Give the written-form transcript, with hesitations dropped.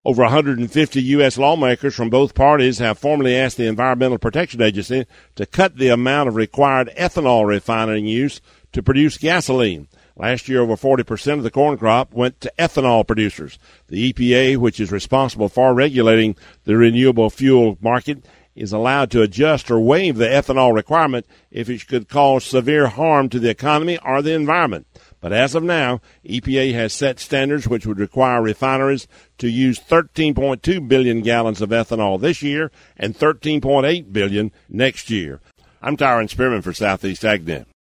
Over 150 U.S. lawmakers from both parties have formally asked the Environmental Protection Agency to cut the amount of required ethanol refining use to produce gasoline. Last year, over 40% of the corn crop went to ethanol producers. The EPA, which is responsible for regulating the renewable fuel market, is allowed to adjust or waive the ethanol requirement if it could cause severe harm to the economy or the environment. But as of now, EPA has set standards which would require refineries to use 13.2 billion gallons of ethanol this year and 13.8 billion next year. I'm Tyron Spearman for Southeast AgNet.